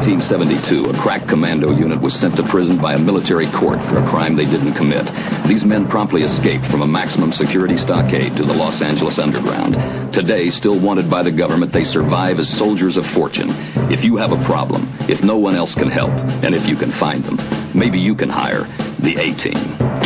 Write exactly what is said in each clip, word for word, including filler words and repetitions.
nineteen seventy-two, a crack commando unit was sent to prison by a military court for a crime they didn't commit. These men promptly escaped from a maximum security stockade to the Los Angeles underground. Today, still wanted by the government, they survive as soldiers of fortune. If you have a problem, if no one else can help, and if you can find them, maybe you can hire the A-Team.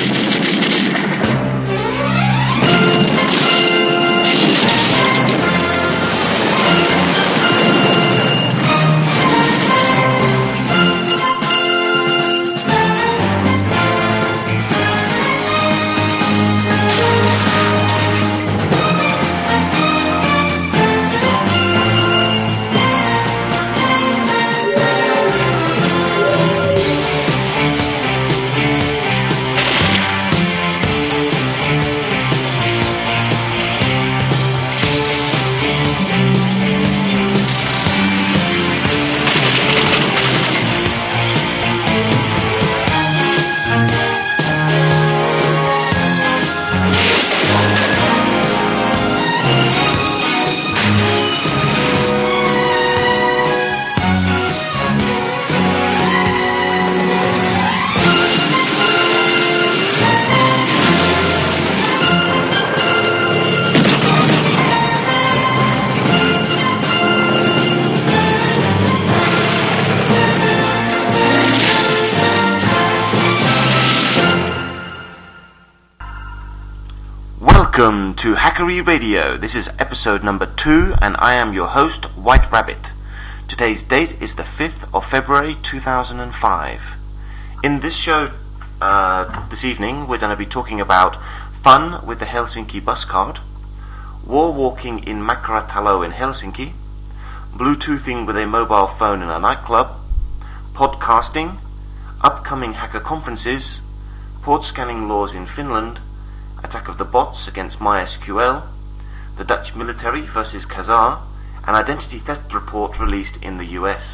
Welcome to Hackery Radio. This is episode number two, and I am your host, White Rabbit. Today's date is the fifth of February two thousand five. In this show uh, this evening, we're going to be talking about fun with the Helsinki bus card, war walking in Makaratalo in Helsinki, Bluetoothing with a mobile phone in a nightclub, podcasting, upcoming hacker conferences, port scanning laws in Finland, attack of the bots against MySQL, the Dutch military versus Khazar, an identity theft report released in the U S.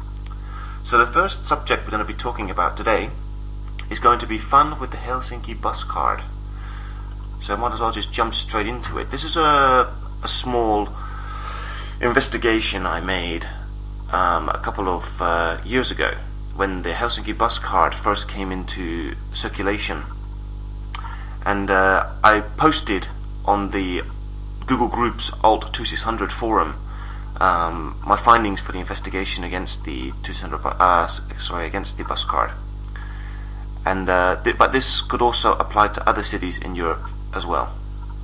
So the first subject we're going to be talking about today is going to be fun with the Helsinki bus card. So I might as well just jump straight into it. This is a, a small investigation I made um, a couple of uh, years ago when the Helsinki bus card first came into circulation. And uh, I posted on the Google Groups Alt twenty-six hundred forum um, my findings for the investigation against the twenty-six hundred, uh, sorry, against the bus card. And uh, th- but this could also apply to other cities in Europe as well.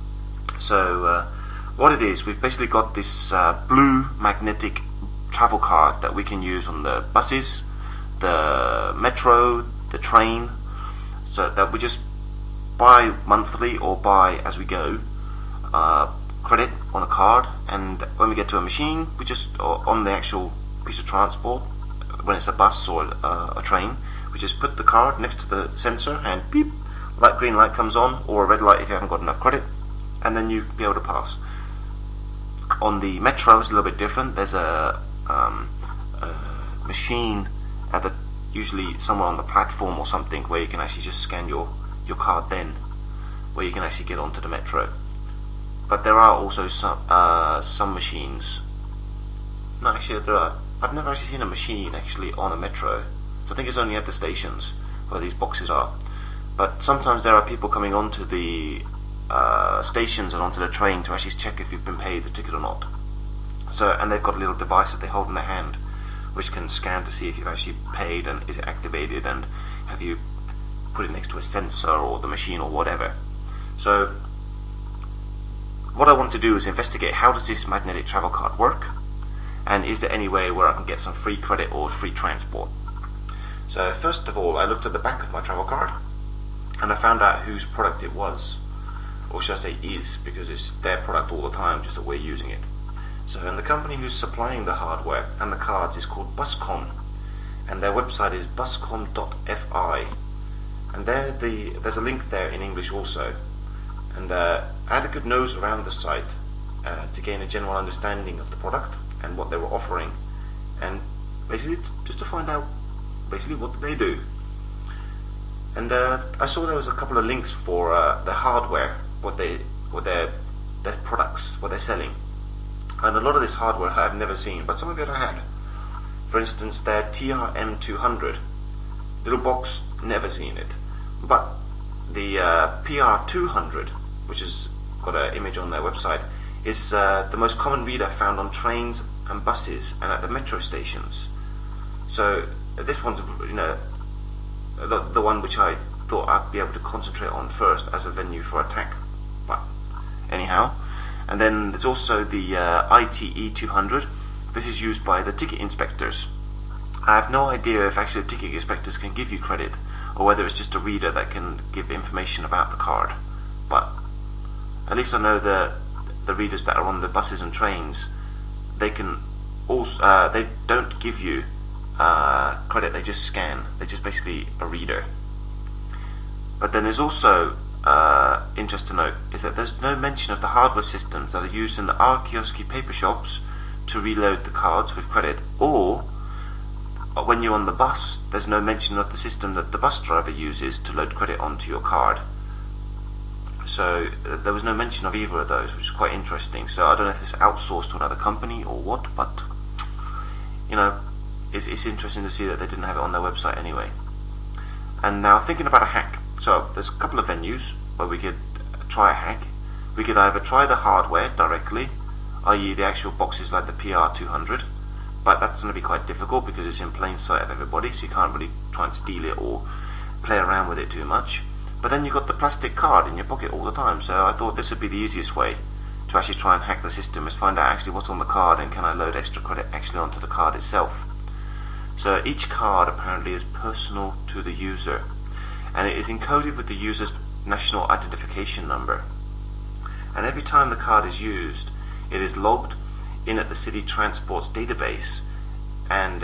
So uh, what it is, we've basically got this uh, blue magnetic travel card that we can use on the buses, the metro, the train, so that we just buy monthly or buy as we go uh, credit on a card, and when we get to a machine, we just, or on the actual piece of transport, when it's a bus or uh, a train, we just put the card next to the sensor and beep, light green light comes on, or a red light if you haven't got enough credit, and then you'll be able to pass. On the metro it's a little bit different. There's a, um, a machine at the, usually somewhere on the platform or something, where you can actually just scan your your card then, where you can actually get onto the metro. But there are also some uh, some machines. No, actually there are. I've never actually seen a machine actually on a metro. So I think it's only at the stations where these boxes are. But sometimes there are people coming onto the uh, stations and onto the train to actually check if you've been paid the ticket or not. So, and they've got a little device that they hold in their hand, which can scan to see if you've actually paid and is it activated, and have you put it next to a sensor or the machine or whatever. So what I want to do is investigate how does this magnetic travel card work, and is there any way where I can get some free credit or free transport. So first of all, I looked at the back of my travel card and I found out whose product it was, or should I say is, because it's their product all the time, just that we're using it. So, and the company who's supplying the hardware and the cards is called Buscon, and their website is buscon dot f i. And there the, there's a link there in English also. And uh, I had a good nose around the site uh, to gain a general understanding of the product and what they were offering, and basically t- just to find out basically what they do. And uh, I saw there was a couple of links for uh, the hardware, what they, what their their products, what they're selling. And a lot of this hardware I've never seen, but some of it I had. For instance, their T R M two hundred, little box, never seen it. But the uh, P R two hundred, which has got an image on their website, is uh, the most common reader found on trains and buses and at the metro stations. So uh, this one's, you know, the, the one which I thought I'd be able to concentrate on first as a venue for attack. But anyhow, and then there's also the uh, I T E two hundred. This is used by the ticket inspectors. I have no idea if actually the ticket inspectors can give you credit, or whether it's just a reader that can give information about the card. But at least I know the the readers that are on the buses and trains, they can also uh, they don't give you uh, credit. They just scan. They're just basically a reader. But then there's also uh, interest to note is that there's no mention of the hardware systems that are used in the R-Kioski paper shops to reload the cards with credit, or when you're on the bus, there's no mention of the system that the bus driver uses to load credit onto your card. So uh, there was no mention of either of those, which is quite interesting. So I don't know if it's outsourced to another company or what, but you know, it's, it's interesting to see that they didn't have it on their website anyway. And now thinking about a hack, so there's a couple of venues where we could try a hack. We could either try the hardware directly, that is the actual boxes like the P R two hundred, but that's going to be quite difficult because it's in plain sight of everybody, so you can't really try and steal it or play around with it too much. But then you've got the plastic card in your pocket all the time, so I thought this would be the easiest way to actually try and hack the system, is find out actually what's on the card and can I load extra credit actually onto the card itself. So each card apparently is personal to the user, and it is encoded with the user's national identification number. And every time the card is used, it is logged in at the city transport's database, and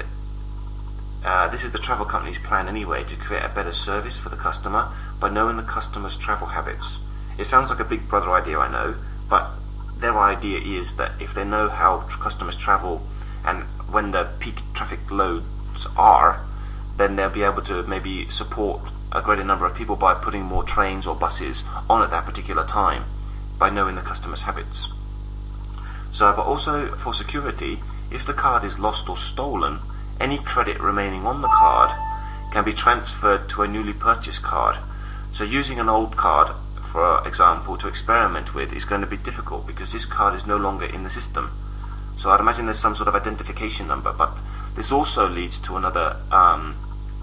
uh, this is the travel company's plan anyway, to create a better service for the customer by knowing the customer's travel habits. It sounds like a Big Brother idea, I know, but their idea is that if they know how customers travel and when the peak traffic loads are, then they'll be able to maybe support a greater number of people by putting more trains or buses on at that particular time, by knowing the customer's habits. So, but also for security, if the card is lost or stolen, any credit remaining on the card can be transferred to a newly purchased card. So using an old card, for example, to experiment with is going to be difficult because this card is no longer in the system. So I'd imagine there's some sort of identification number, but this also leads to another um,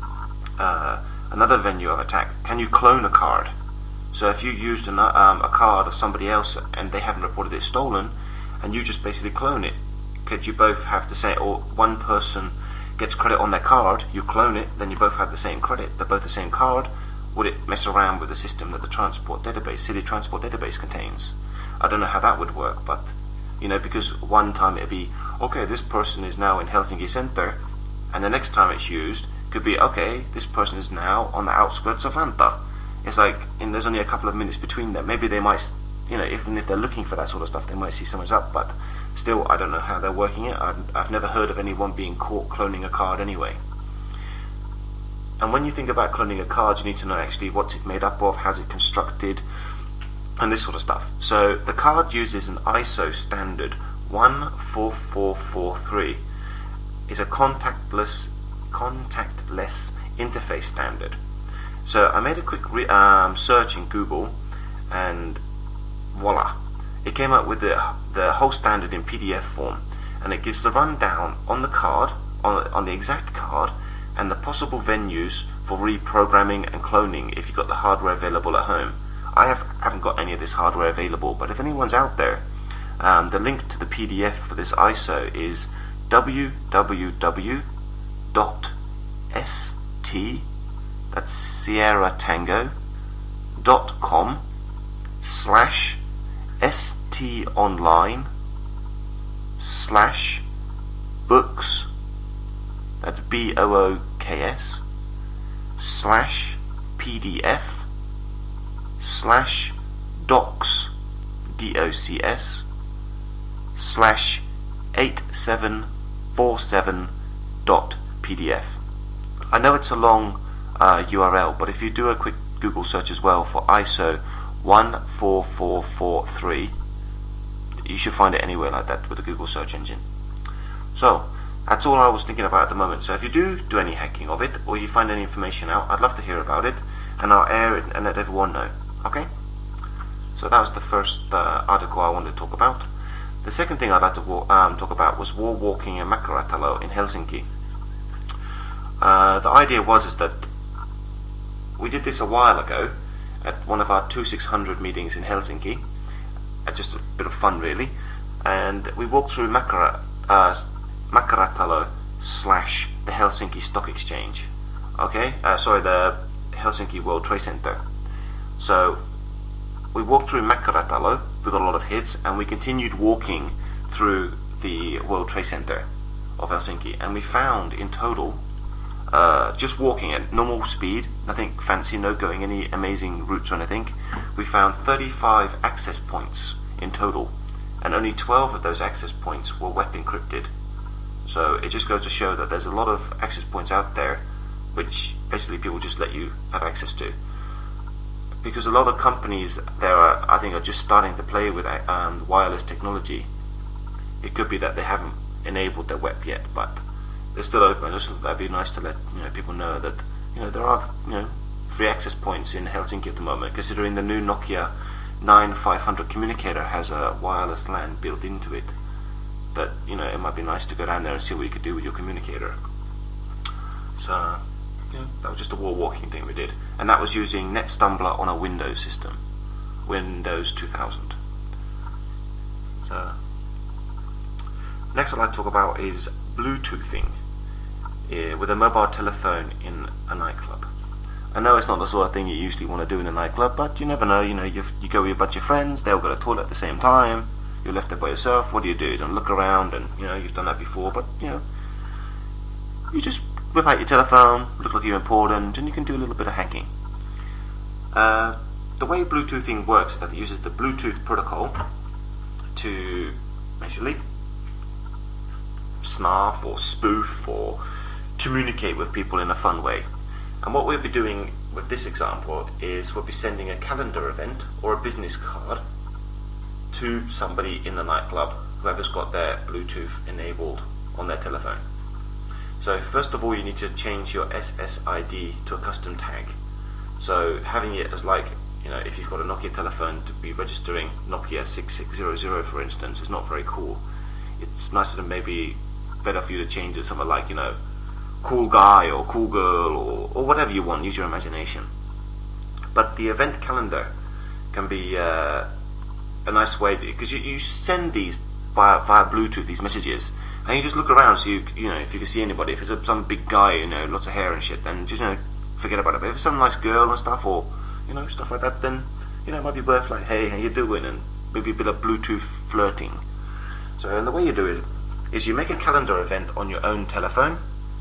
uh, another venue of attack. Can you clone a card? So if you used an, um, a card of somebody else and they haven't reported it stolen, and you just basically clone it, could you both have the same, or one person gets credit on their card, you clone it, then you both have the same credit, they're both the same card? Would it mess around with the system that the transport database, city transport database contains? I don't know how that would work, but you know, because one time it'd be, okay, this person is now in Helsinki Center, and the next time it's used could be, okay, this person is now on the outskirts of Vantaa. It's like, and there's only a couple of minutes between them. Maybe they might, you know, even if they're looking for that sort of stuff, they might see someone's up, but still, I don't know how they're working it. I've, I've never heard of anyone being caught cloning a card anyway. And when you think about cloning a card, you need to know actually what's it made up of, how's it constructed, and this sort of stuff. So the card uses an I S O standard one four four four three. It's a contactless, contactless interface standard. So I made a quick re um, search in Google, and voila, it came up with the the whole standard in P D F form, and it gives the rundown on the card, on on the exact card, and the possible venues for reprogramming and cloning if you've got the hardware available at home. I have, haven't got any of this hardware available, but if anyone's out there, um, the link to the P D F for this I S O is w w w dot s t, that's Sierra Tango, dot com slash stonline slash books, that's B O O K S, slash P D F slash docs, D O C S, slash eight seven four seven dot P D F. I know it's a long uh, U R L, but if you do a quick Google search as well for I S O one four four four three, you should find it anywhere like that with the Google search engine. So, That's all I was thinking about at the moment. So if you do do any hacking of it, or you find any information out, I'd love to hear about it, and I'll air it and let everyone know. Okay? So that was the first uh, article I wanted to talk about. The second thing I'd like to um, talk about was wall walking in Makaratalo in Helsinki. Uh, the idea was is that we did this a while ago at one of our two six hundred meetings in Helsinki. Uh, just a bit of fun, really. And we walked through Makara, uh, Makaratalo slash the Helsinki Stock Exchange. Okay, uh, sorry, the Helsinki World Trade Center. So we walked through Makaratalo with a lot of hits, and we continued walking through the World Trade Center of Helsinki, and we found in total, uh, just walking at normal speed, nothing fancy, no going any amazing routes or anything, we found thirty-five access points in total, and only twelve of those access points were web encrypted. So it just goes to show that there's a lot of access points out there which basically people just let you have access to. Because a lot of companies there are, I think, are just starting to play with um, wireless technology. It could be that they haven't enabled their web yet, but they're still open. Just that'd be nice to let you know people know that you know there are you know free access points in Helsinki at the moment. Considering the new Nokia nine five hundred communicator has a wireless LAN built into it, that you know it might be nice to go down there and see what you could do with your communicator. So yeah, that was just a wall walking thing we did, and that was using NetStumbler on a Windows system, Windows two thousand. So next I'd like to talk about is Bluetoothing uh, with a mobile telephone in a nightclub. I know it's not the sort of thing you usually want to do in a nightclub, but you never know. You know, you you go with a bunch of friends, they all go to the toilet at the same time. You're left there by yourself. What do you do? You don't look around, and you know you've done that before. But you know, you just whip out your telephone, look like you're important, and you can do a little bit of hacking. Uh, the way Bluetoothing works is that it uses the Bluetooth protocol to basically snarf or spoof or communicate with people in a fun way. And what we'll be doing with this example is we'll be sending a calendar event or a business card to somebody in the nightclub, whoever's got their Bluetooth enabled on their telephone. So first of all, you need to change your S S I D to a custom tag. So having it as like, you know, if you've got a Nokia telephone, to be registering Nokia six six zero zero, for instance, is not very cool. It's nicer than maybe better for you to change it something like, you know, cool guy or cool girl or, or whatever you want. Use your imagination. But the event calendar can be uh, a nice way, because you, you send these via, via Bluetooth, these messages, and you just look around, so you you know if you can see anybody. If it's a, some big guy, you know, lots of hair and shit, then just you know forget about it. But if it's some nice girl and stuff, or you know stuff like that, then you know it might be worth like, hey, how you doing, and maybe a bit of Bluetooth flirting. So and the way you do it is you make a calendar event on your own telephone.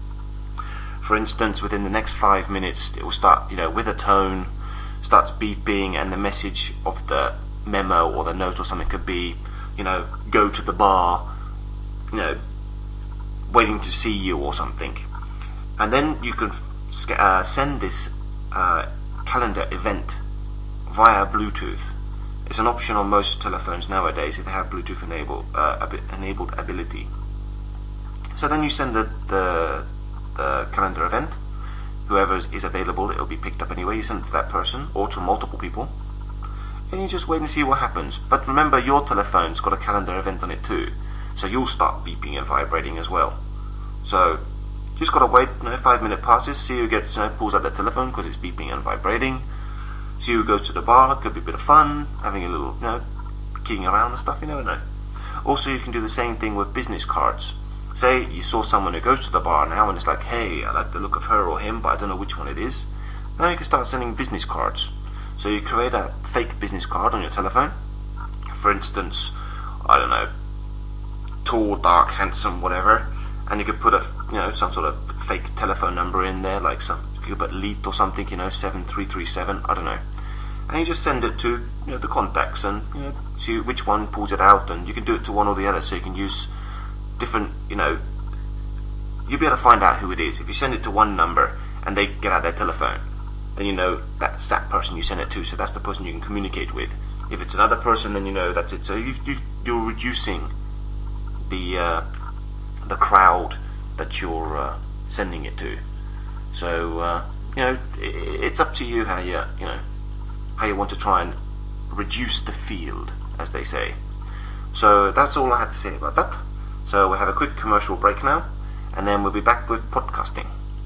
For instance, within the next five minutes, it will start, you know, with a tone, starts beeping, and the message of the memo or the note or something could be, you know, go to the bar, you know, waiting to see you or something. And then you can uh, send this uh, calendar event via Bluetooth. It's an option on most telephones nowadays if they have Bluetooth enabled, uh, enabled ability. So then you send the, the, the calendar event. Whoever is available, it will be picked up anyway. You send it to that person or to multiple people, and you just wait and see what happens. But remember, your telephone's got a calendar event on it too, so you'll start beeping and vibrating as well. So you just gotta wait, you know, five minute passes, see who gets, you know, pulls out their telephone because it's beeping and vibrating. See who goes to the bar. Could be a bit of fun, having a little, you know, kicking around and stuff. You never know. Also, you can do the same thing with business cards. Say you saw someone who goes to the bar now, and it's like, hey, I like the look of her or him, but I don't know which one it is. Now you can start sending business cards. So you create a fake business card on your telephone. For instance, I don't know, tall, dark, handsome, whatever, and you could put a, you know, some sort of fake telephone number in there, like some, you could put Leet or something, you know, seven three three seven, I don't know, and you just send it to, you know, the contacts, and you know, see which one pulls it out, and you can do it to one or the other, so you can use different, you know, you'll be able to find out who it is. If you send it to one number and they get out their telephone, then you know that's that person you send it to, so that's the person you can communicate with. If it's another person, then you know that's it. So you, you, you're reducing the uh, the crowd that you're uh, sending it to. So uh, you know, it's up to you how you you know how you want to try and reduce the field, as they say. So that's all I had to say about that. So we'll have a quick commercial break now, and then we'll be back with podcasting.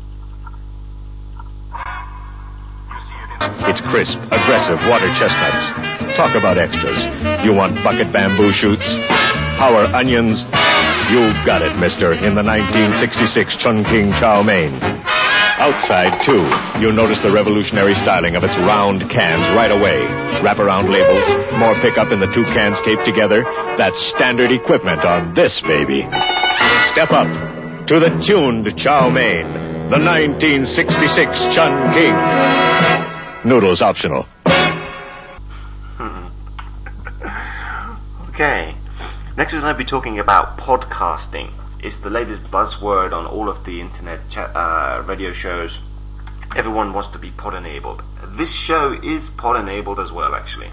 It's crisp, aggressive water chestnuts. Talk about extras. You want bucket bamboo shoots? Power onions? You got it, mister, in the nineteen sixty-six Chungking Chow Mein. Outside, too, you'll notice the revolutionary styling of its round cans right away. Wraparound labels, more pickup in the two cans taped together. That's standard equipment on this baby. Step up to the tuned Chow Mein, the nineteen sixty-six Chungking. Noodles optional. Okay. Next we're going to be talking about podcasting. It's the latest buzzword on all of the internet chat, uh, radio shows. Everyone wants to be pod enabled. This show is pod enabled as well, actually.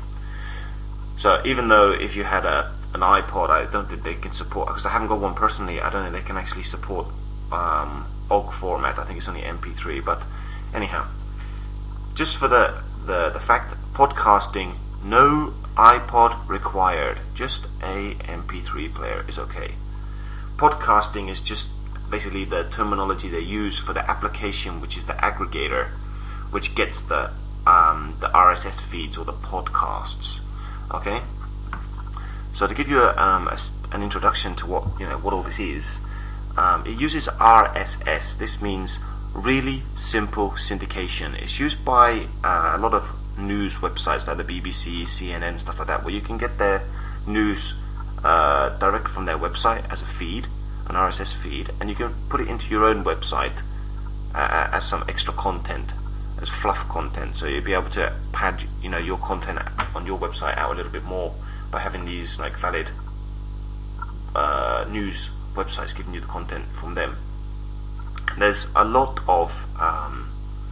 So even though if you had a an iPod, I don't think they can support, because I haven't got one personally, I don't think they can actually support um, O G format. I think it's only M P three, but anyhow. Just for the, the, the fact, podcasting, no iPod required, just a M P three player is okay. Podcasting is just basically the terminology they use for the application, which is the aggregator, which gets the um, the R S S feeds or the podcasts. Okay. So to give you a, um, a, an introduction to what you know what all this is, um, it uses R S S. This means really simple syndication. It's used by uh, a lot of news websites like the B B C, C N N, stuff like that, where you can get their news uh, direct from their website as a feed, an R S S feed, and you can put it into your own website uh, as some extra content, as fluff content. So you'll be able to pad, you know, your content on your website out a little bit more by having these like valid uh, news websites giving you the content from them. There's a lot of um,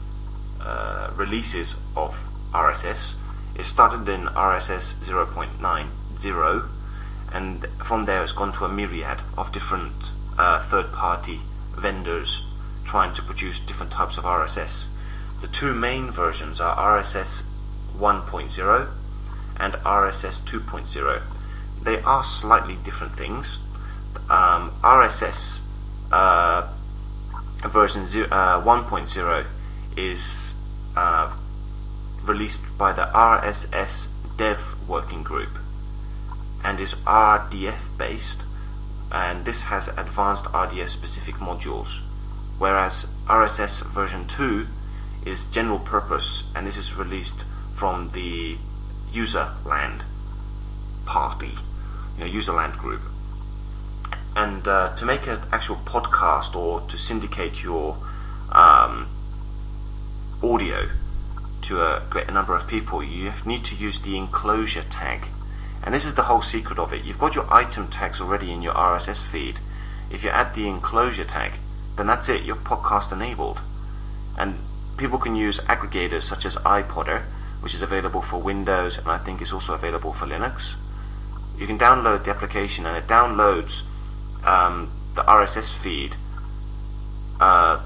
uh, releases of R S S. It started in R S S zero point nine zero, and from there it's gone to a myriad of different uh, third-party vendors trying to produce different types of R S S. The two main versions are R S S one point zero and R S S two point zero. They are slightly different things. Um, R S S uh, version zero, uh, one point zero is uh, released by the R S S Dev Working Group and is R D F based, and this has advanced R D S specific modules, whereas R S S version two is general purpose, and this is released from the Userland party, you know, Userland group. And uh, to make an actual podcast or to syndicate your um, audio to a greater number of people, you need to use the enclosure tag. And this is the whole secret of it. You've got your item tags already in your R S S feed. If you add the enclosure tag, then that's it, you're podcast enabled. And people can use aggregators such as iPodder, which is available for Windows, and I think is also available for Linux. You can download the application, and it downloads um, the R S S feed, uh,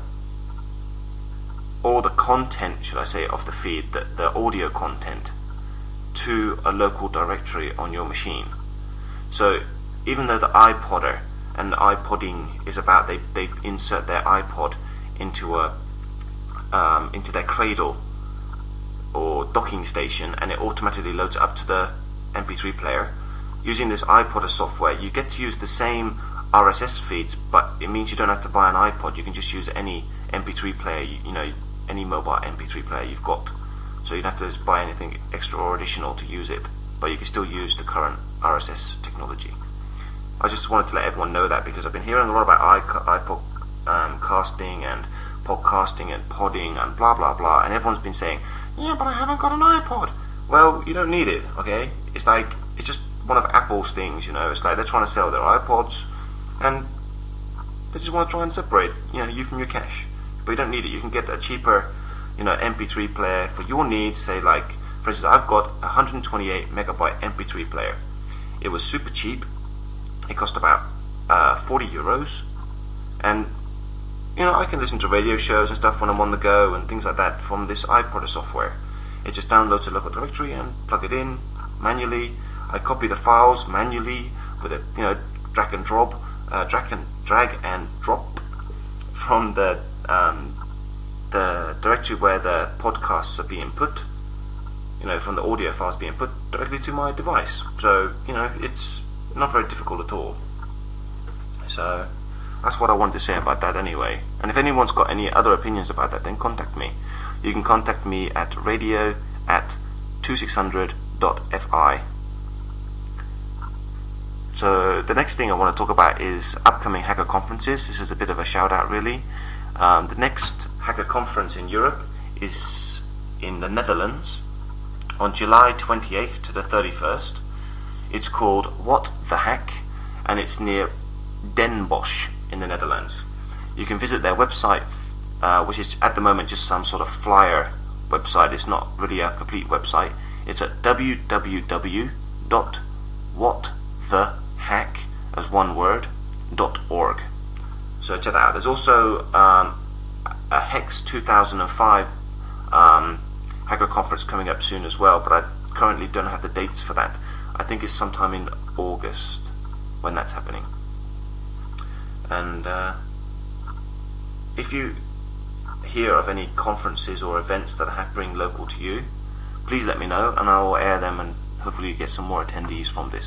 or the content, should I say, of the feed, the, the audio content, to a local directory on your machine. So even though the iPodder and the iPodding is about, they, they insert their iPod into a um, into their cradle or docking station, and it automatically loads it up to the M P three player. Using this iPodder software, you get to use the same R S S feeds, but it means you don't have to buy an iPod. You can just use any M P three player, you, you know, any mobile M P three player you've got. So you don't have to buy anything extra or additional to use it, but you can still use the current R S S technology. I just wanted to let everyone know that, because I've been hearing a lot about iPod um, casting and podcasting and podding and blah blah blah, and everyone's been saying, yeah, but I haven't got an iPod. Well, you don't need it, okay? It's like, it's just one of Apple's things, you know. It's like they're trying to sell their iPods, and they just want to try and separate, you know, you from your cash. But you don't need it. You can get a cheaper, you know, M P three player for your needs. Say, like, for instance, I've got a one hundred twenty-eight megabyte M P three player. It was super cheap. It cost about uh, forty euros, and you know, I can listen to radio shows and stuff when I'm on the go and things like that from this iPodder software. It just downloads a local directory and plug it in manually. I copy the files manually with a, you know, drag and drop, uh, drag and drag and drop from the um, the directory where the podcasts are being put, you know, from the audio files being put directly to my device. So, you know, it's not very difficult at all. So that's what I wanted to say about that anyway. And if anyone's got any other opinions about that, then contact me. You can contact me at radio at twenty-six hundred dot f i. So the next thing I want to talk about is upcoming hacker conferences. This is a bit of a shout out really. Um, the next hacker conference in Europe is in the Netherlands on July twenty-eighth to the thirty-first. It's called What the Hack, and it's near Den Bosch in the Netherlands. You can visit their website, uh, which is at the moment just some sort of flyer website. It's not really a complete website. It's at w w w dot what the hack as one word dot org. So check that out. There's also um, a Hex two thousand five um, hacker conference coming up soon as well, but I currently don't have the dates for that. I think it's sometime in August when that's happening. And uh, if you hear of any conferences or events that are happening local to you, please let me know and I will air them and hopefully get some more attendees from this.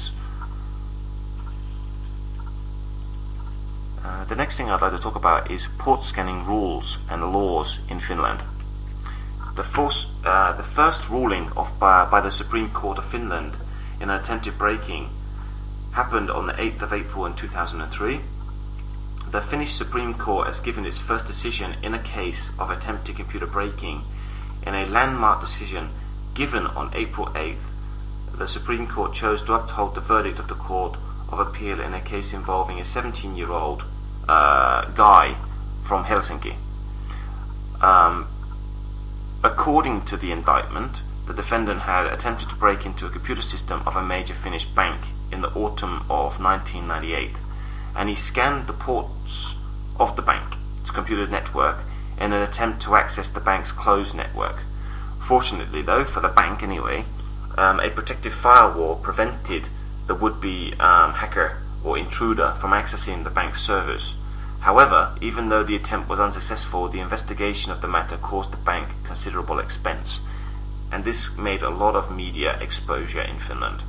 Uh, the next thing I'd like to talk about is port scanning rules and laws in Finland. The, force, uh, the first ruling of by, by the Supreme Court of Finland in attempted breaking happened on the eighth of April in two thousand three. The Finnish Supreme Court has given its first decision in a case of attempted computer breaking. In a landmark decision given on April eighth, the Supreme Court chose to uphold the verdict of the Court of Appeal in a case involving a seventeen-year-old uh, guy from Helsinki. Um, according to the indictment, the defendant had attempted to break into a computer system of a major Finnish bank in the autumn of nineteen ninety-eight, and he scanned the ports of the bank's computer network in an attempt to access the bank's closed network. Fortunately, though, for the bank anyway, um, a protective firewall prevented the would-be um, hacker or intruder from accessing the bank's servers. However, even though the attempt was unsuccessful, the investigation of the matter caused the bank considerable expense, and this made a lot of media exposure in Finland.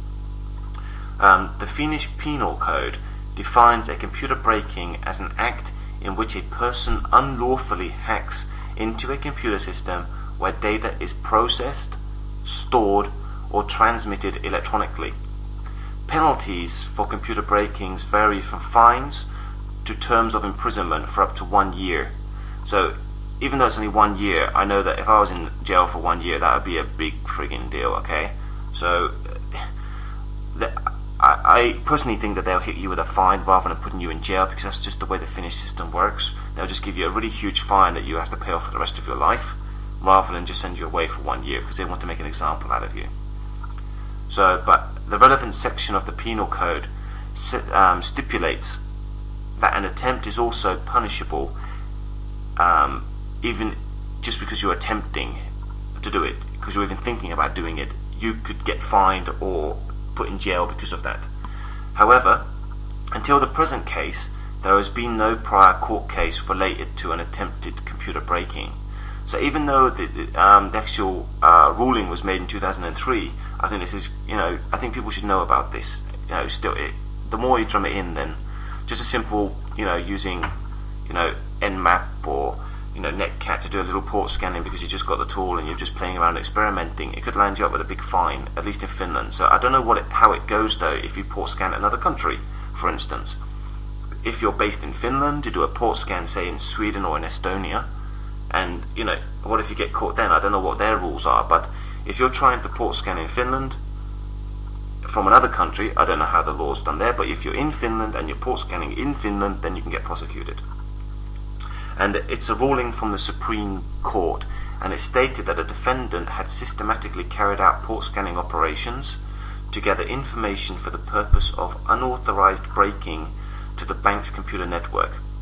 Um, the Finnish Penal Code defines a computer breaking as an act in which a person unlawfully hacks into a computer system where data is processed, stored, or transmitted electronically. Penalties for computer breakings vary from fines to terms of imprisonment for up to one year. So even though it's only one year, I know that if I was in jail for one year, that would be a big friggin' deal, okay? So the, I, I personally think that they'll hit you with a fine rather than putting you in jail, because that's just the way the Finnish system works. They'll just give you a really huge fine that you have to pay off for the rest of your life, rather than just send you away for one year, because they want to make an example out of you. So, but the relevant section of the Penal Code um, stipulates that an attempt is also punishable, um, even just because you're attempting to do it, because you're even thinking about doing it. You could get fined or put in jail because of that. However, until the present case, there has been no prior court case related to an attempted computer breaking. So even though the, the, um, the actual uh, ruling was made in two thousand three, I think this is, you know, I think people should know about this. You know, still, it, the more you drum it in, then just a simple, you know, using, you know, Nmap or, you know, Netcat to do a little port scanning because you just got the tool and you're just playing around experimenting, it could land you up with a big fine, at least in Finland. So I don't know what it, how it goes though if you port scan another country, for instance. If you're based in Finland, you do a port scan, say in Sweden or in Estonia, and, you know, what if you get caught then? I don't know what their rules are, but if you're trying to port scan in Finland from another country, I don't know how the law's done there, but if you're in Finland and you're port scanning in Finland, then you can get prosecuted. And it's a ruling from the Supreme Court, and it stated that a defendant had systematically carried out port scanning operations to gather information for the purpose of unauthorized breaking to the bank's computer network.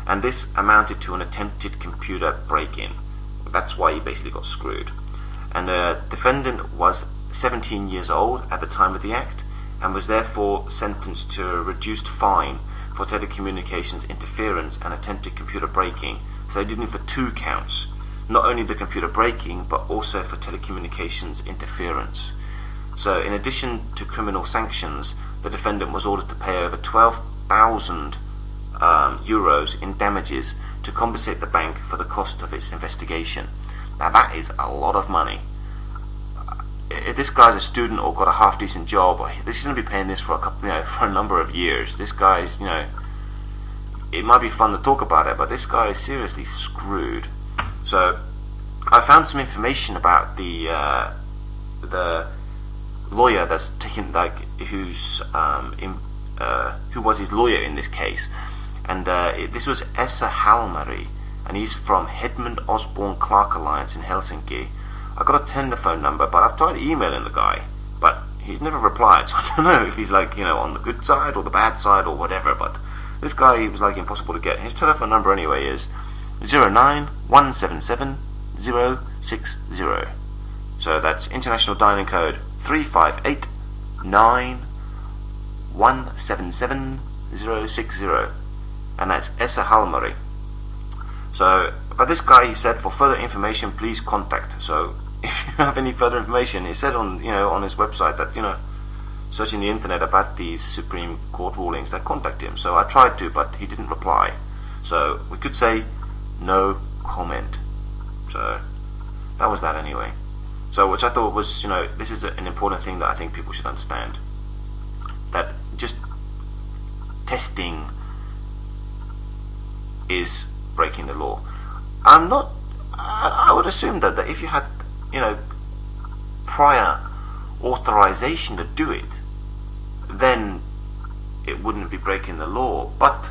and this amounted to an attempted computer break-in. That's why he basically got screwed. And the defendant was seventeen years old at the time of the act, and was therefore sentenced to a reduced fine for telecommunications interference and attempted computer breaking. So they did it for two counts, not only the computer breaking, but also for telecommunications interference. So in addition to criminal sanctions, the defendant was ordered to pay over twelve thousand um, euros in damages to compensate the bank for the cost of its investigation. Now that is a lot of money. If this guy's a student or got a half decent job, this is going to be paying this for a couple, you know, for a number of years. This guy's, you know, it might be fun to talk about it, but this guy is seriously screwed. So I found some information about the uh, the lawyer that's taken, like, who's um, in, uh, who was his lawyer in this case, and uh, it, this was Esa Halmari, and he's from Hedmund Osborne Clark Alliance in Helsinki. I got a telephone number, but I've tried emailing the guy, but he's never replied, so I don't know if he's, like, you know, on the good side or the bad side or whatever, but this guy, he was, like, impossible to get. His telephone number anyway is zero nine one seven seven zero six zero. So that's international dialing code three five eight nine one seven seven zero six zero, and that's Esa Halmari. So, but this guy, he said, for further information, please contact. So, if you have any further information, he said on, you know, on his website that, you know, searching the internet about these Supreme Court rulings, that contact him. So I tried to, but he didn't reply. So we could say no comment. So that was that anyway. So, which I thought was, you know, this is an important thing that I think people should understand. That just testing is breaking the law. I'm not, I, I would assume that, that if you had, you know, prior authorization to do it, then it wouldn't be breaking the law. But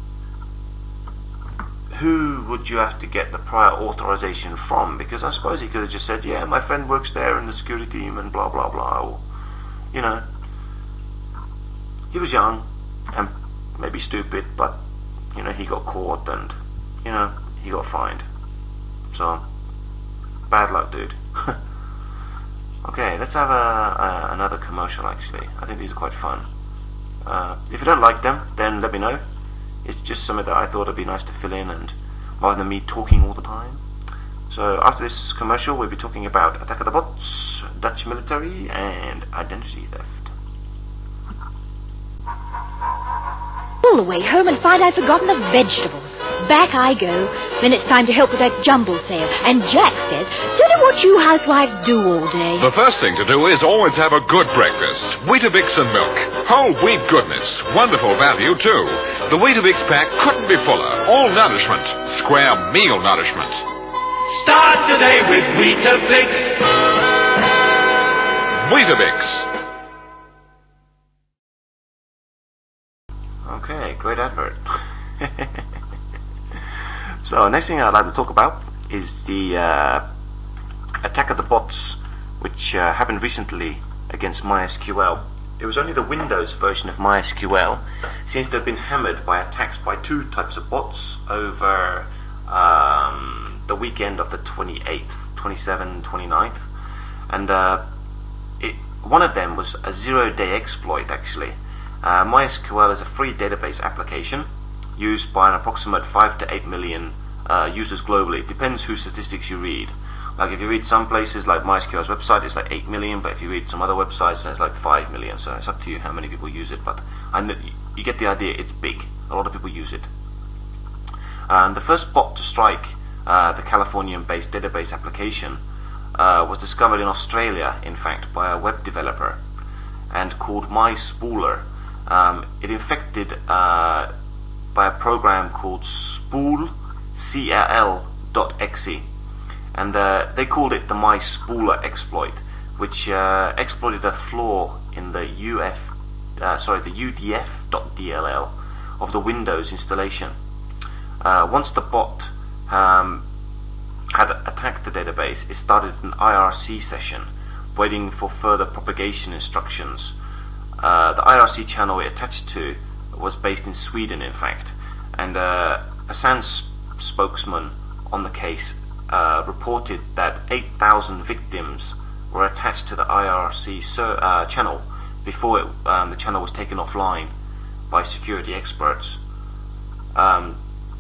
who would you have to get the prior authorization from? Because I suppose he could have just said, yeah, my friend works there in the security team and blah blah blah, or, you know, he was young and maybe stupid, but, you know, he got caught and, you know, he got fined. So bad luck, dude. Okay, let's have a, a, another commercial actually. I think these are quite fun. Uh, if you don't like them, then let me know. It's just something that I thought would be nice to fill in, and rather than me talking all the time. So after this commercial, we'll be talking about Attack of the Bots, Dutch military, and identity theft. All the way home and find I've forgotten the vegetables. Back I go. Then it's time to help with that jumble sale. And Jack says, don't know what you housewives do all day. The first thing to do is always have a good breakfast. Weetabix and milk. Whole wheat goodness. Wonderful value, too. The Weetabix pack couldn't be fuller. All nourishment. Square meal nourishment. Start today with Weetabix. Weetabix. Okay, great advert. So next thing I'd like to talk about is the uh, Attack of the Bots, which uh, happened recently against MySQL. It was only the Windows version of MySQL. Seems to have been hammered by attacks by two types of bots over um, the weekend of the twenty-eighth, twenty-seventh, twenty-ninth, and uh, it, one of them was a zero-day exploit actually. Uh, MySQL is a free database application used by an approximate five to eight million uh, users globally. It depends whose statistics you read. Like if you read some places like MySQL's website, it's like eight million, but if you read some other websites, then it's like five million. So it's up to you how many people use it, but I know, you get the idea, it's big. A lot of people use it. And the first bot to strike uh, the Californian-based database application uh, was discovered in Australia, in fact, by a web developer, and called MySpooler. Um, it infected uh, by a program called Spool, C L L dot E X E, and uh, they called it the MySpooler exploit, which uh, exploited a flaw in the U F, uh, sorry, the U D F dot D L L of the Windows installation. Uh, once the bot um, had attacked the database, it started an I R C session, waiting for further propagation instructions. Uh, the I R C channel it attached to was based in Sweden, in fact, and uh, a SANS spokesman on the case uh, reported that eight thousand victims were attached to the I R C ser uh, channel before it, um, the channel was taken offline by security experts. Um,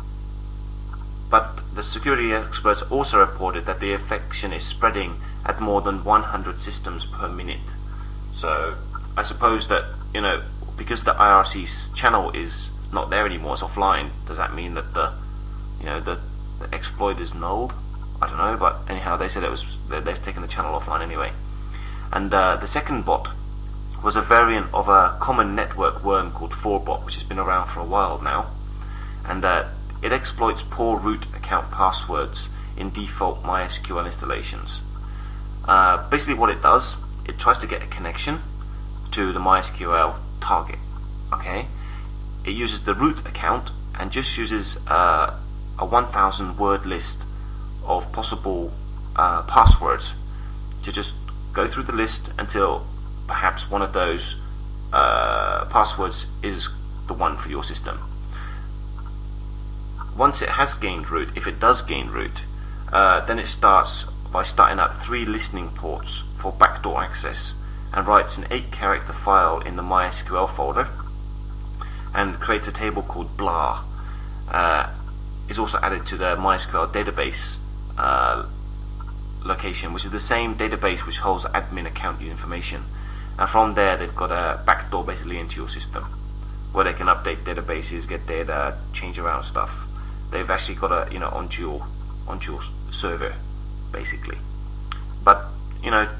but the security experts also reported that the infection is spreading at more than one hundred systems per minute. So I suppose that, you know, because the I R C channel is not there anymore, it's offline, does that mean that the, you know, the, the exploit is null? I don't know, but anyhow, they said it was, they've taken the channel offline anyway. And uh, the second bot was a variant of a common network worm called four bot, which has been around for a while now, and uh, it exploits poor root account passwords in default MySQL installations. Uh, basically what it does, it tries to get a connection to the MySQL target. Okay, it uses the root account and just uses uh, a one thousand word list of possible uh, passwords to just go through the list until perhaps one of those uh, passwords is the one for your system. Once it has gained root, if it does gain root, uh, then it starts by starting up three listening ports for backdoor access and writes an eight character file in the MySQL folder and creates a table called blah. Uh, is also added to the MySQL database uh, location, which is the same database which holds admin account information, and from there they've got a backdoor basically into your system where they can update databases, get data, change around stuff. They've actually got a, you know, onto your onto your server basically. But you know,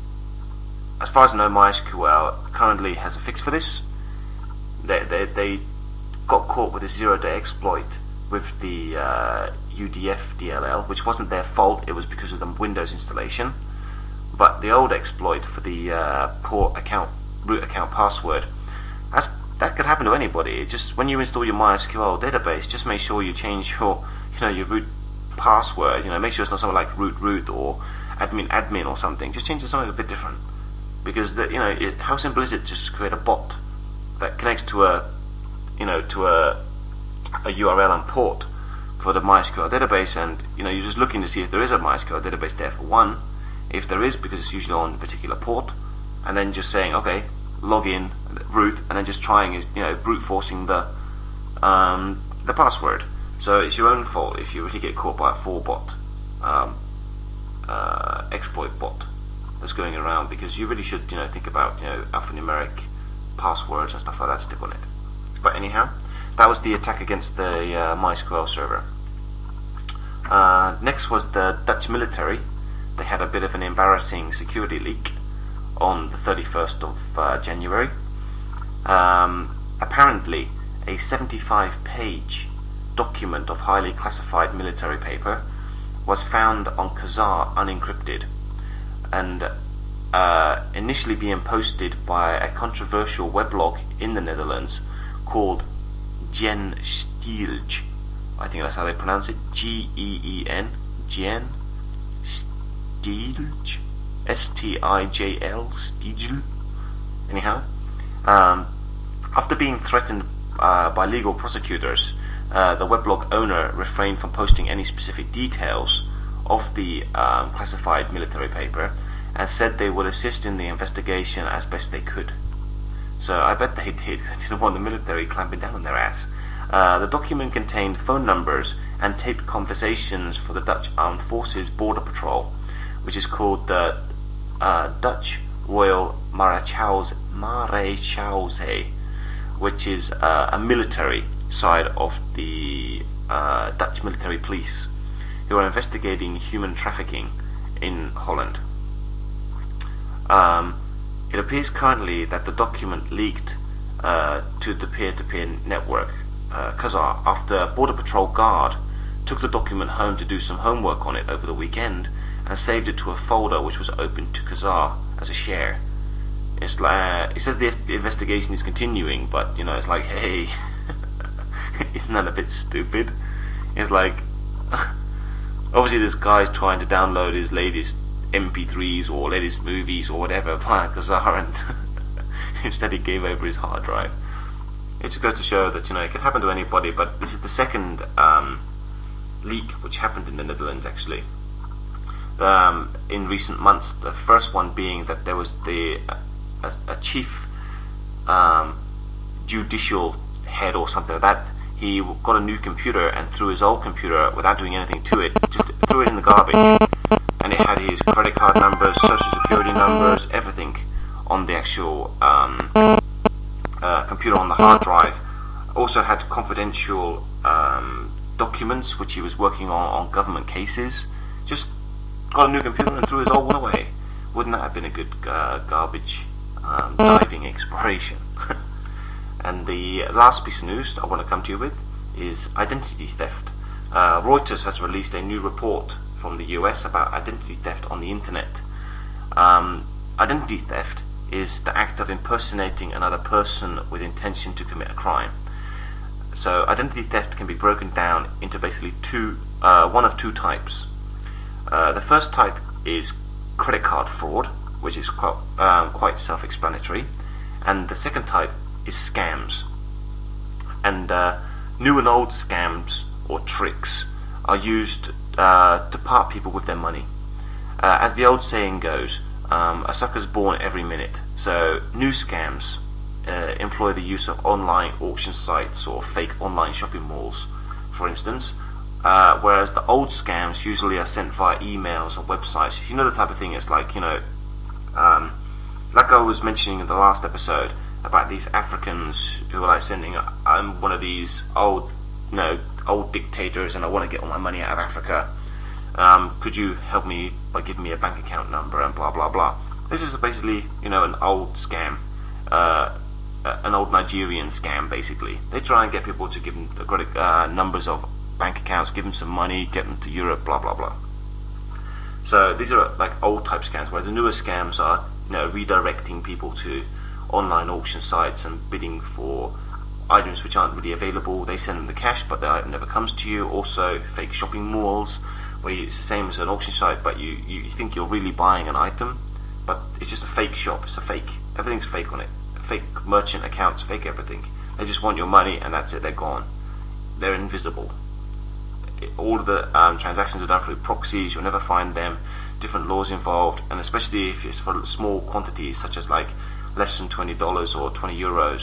as far as I know, MySQL currently has a fix for this. They they, they got caught with a zero-day exploit with the uh, U D F D L L, which wasn't their fault, it was because of the Windows installation. But the old exploit for the uh, poor account root account password, that's, that could happen to anybody. It just, when you install your MySQL database, just make sure you change your, you know, your root password. You know, make sure it's not something like root root or admin admin or something. Just change it to something a bit different, because the, you know, it, how simple is it just to create a bot that connects to a, you know, to a a U R L and port for the MySQL database, and you know, you're just looking to see if there is a MySQL database there for one. If there is, because it's usually on a particular port, and then just saying, okay, log in, root, and then just trying, you know, brute forcing the um, the password. So it's your own fault if you really get caught by a four bot um, uh, exploit bot that's going around, because you really should, you know, think about, you know, alphanumeric passwords and stuff like that, stick on it. But anyhow, that was the attack against the uh, MySQL server. Uh, next was the Dutch military. They had a bit of an embarrassing security leak on the thirty-first of uh, January. Um, apparently, a seventy-five page document of highly classified military paper was found on Kazaa unencrypted, and uh, initially being posted by a controversial weblog in the Netherlands called Gen Stielj. I think that's how they pronounce it. G E E N. Gen Stielj. S T I J L. Stielj. Anyhow, um, after being threatened uh, by legal prosecutors, uh, the weblog owner refrained from posting any specific details of the um, classified military paper and said they would assist in the investigation as best they could. So I bet they did. They didn't want the military clamping down on their ass. Uh, the document contained phone numbers and taped conversations for the Dutch Armed Forces Border Patrol, which is called the uh, Dutch Royal Marechaussee, Marechaussee, which is uh, a military side of the uh, Dutch military police, who are investigating human trafficking in Holland. Um, it appears currently that the document leaked uh, to the peer-to-peer network uh, Kazaa after a Border Patrol guard took the document home to do some homework on it over the weekend and saved it to a folder which was open to Kazaa as a share. It's like, uh, it says the, the investigation is continuing, but you know, it's like, hey, isn't that a bit stupid? It's like, obviously this guy's trying to download his latest M P threes or latest movies or whatever via Kazaa, and instead he gave over his hard drive. it just goes to show that, you know, it could happen to anybody, but this is the second um, leak which happened in the Netherlands, actually, um, in recent months. The first one being that there was the a, a chief um, judicial head or something like that. He got a new computer and threw his old computer, without doing anything to it, just threw it in the garbage. And it had his credit card numbers, social security numbers, everything on the actual um, uh, computer on the hard drive. Also had confidential um, documents which he was working on on government cases. Just got a new computer and threw his old one away. Wouldn't that have been a good uh, garbage um, diving exploration? And the last piece of news I want to come to you with is identity theft. Uh, Reuters has released a new report from the U S about identity theft on the internet. Um, identity theft is the act of impersonating another person with intention to commit a crime. So identity theft can be broken down into basically two, uh, one of two types. Uh, the first type is credit card fraud, which is quite, um, quite self-explanatory, and the second type is scams. And uh, new and old scams or tricks are used uh, to part people with their money. Uh, as the old saying goes, um, a sucker's born every minute. So new scams uh, employ the use of online auction sites or fake online shopping malls, for instance, uh, whereas the old scams usually are sent via emails or websites. You know the type of thing. It's like, you know, um, like I was mentioning in the last episode about these Africans who are like sending, I'm one of these old, you know, old dictators and I want to get all my money out of Africa. Um, could you help me by giving me a bank account number and blah blah blah. This is basically, you know, an old scam, uh, an old Nigerian scam basically. They try and get people to give them the credit uh, numbers of bank accounts, give them some money, get them to Europe, blah blah blah. So these are like old type scams, whereas the newer scams are, you know, redirecting people to online auction sites and bidding for items which aren't really available. They send them the cash, but the item never comes to you. Also, fake shopping malls, where it's the same as an auction site, but you, you think you're really buying an item, but it's just a fake shop. It's a fake. Everything's fake on it. Fake merchant accounts, fake everything. They just want your money, and that's it. They're gone. They're invisible. It, all of the um, transactions are done through proxies. You'll never find them. Different laws involved, and especially if it's for small quantities, such as like less than twenty dollars or twenty euros.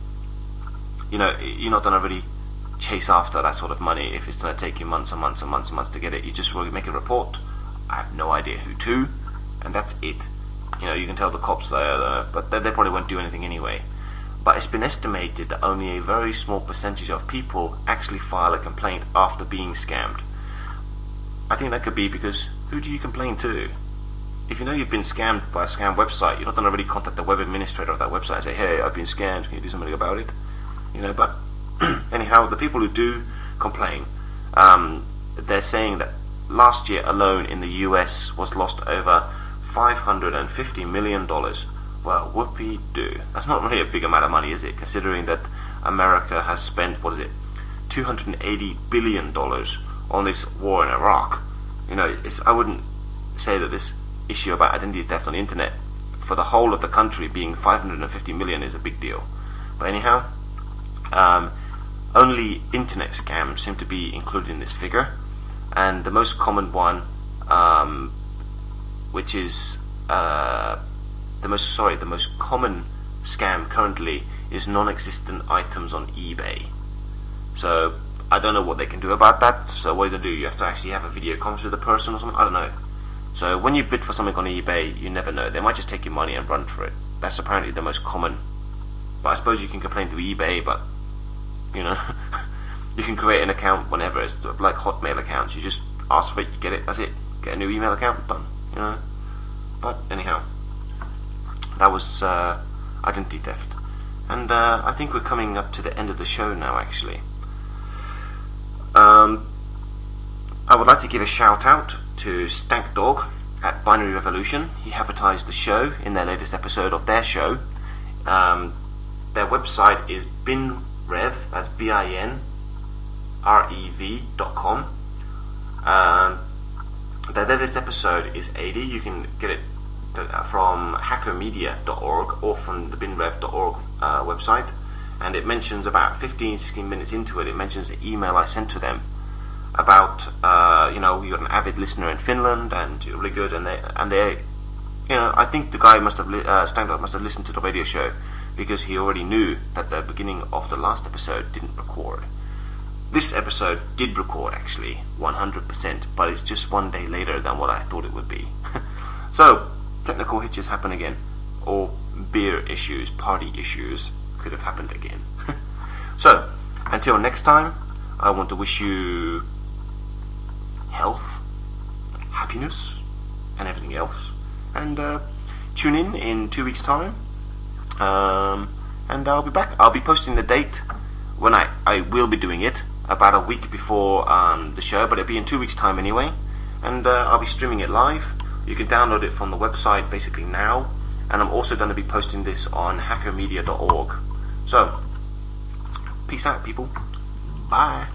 You know, you're not going to really chase after that sort of money if it's going to take you months and months and months and months to get it. You just will make a report. I have no idea who to, and that's it. You know, you can tell the cops there, uh, but they, they probably won't do anything anyway. But it's been estimated that only a very small percentage of people actually file a complaint after being scammed. I think that could be because who do you complain to? If you know you've been scammed by a scam website, you're not going to really contact the web administrator of that website and say, hey, I've been scammed, can you do something about it? You know, but anyhow, the people who do complain, um, they're saying that last year alone in the U S was lost over five hundred fifty million dollars. Well, whoopee-doo. That's not really a big amount of money, is it? Considering that America has spent, what is it, two hundred eighty billion dollars on this war in Iraq. You know, it's, I wouldn't say that this issue about identity theft on the internet for the whole of the country being five hundred fifty million is a big deal. But anyhow, um, only internet scams seem to be included in this figure, and the most common one, um, which is uh, the most sorry, the most common scam currently is non-existent items on eBay. So I don't know what they can do about that. So what are you gonna do? You have to actually have a video conference with the person or something? I don't know. So when you bid for something on eBay, you never know. They might just take your money and run for it. That's apparently the most common. But I suppose you can complain to eBay, but you know, you can create an account whenever. It's like Hotmail accounts. You just ask for it, you get it. That's it. Get a new email account, done. You know. But anyhow, that was uh, identity theft, and uh, I think we're coming up to the end of the show now. Actually, um, I would like to give a shout out to Stank Dog at Binary Revolution. He advertised the show in their latest episode of their show. Um, their website is binrev, that's B I N R E V dot com. Um, their latest episode is eighty. You can get it from hacker media dot org or from the binrev dot org uh, website. and it mentions about fifteen, sixteen minutes into it, it mentions the email I sent to them about, uh, you know, you're an avid listener in Finland, and you're really good, and they, and they, you know, I think the guy must have, li- uh, Stangdorf must have listened to the radio show, because he already knew that the beginning of the last episode didn't record. This episode did record, actually, one hundred percent, but it's just one day later than what I thought it would be. So, technical hitches happen again, or beer issues, party issues, could have happened again. So, until next time, I want to wish you health, happiness, and everything else. And uh, tune in in two weeks' time, um, and I'll be back. I'll be posting the date when I, I will be doing it, about a week before um, the show, but it'll be in two weeks' time anyway. And uh, I'll be streaming it live. You can download it from the website basically now, and I'm also going to be posting this on hacker media dot org. So, peace out, people. Bye.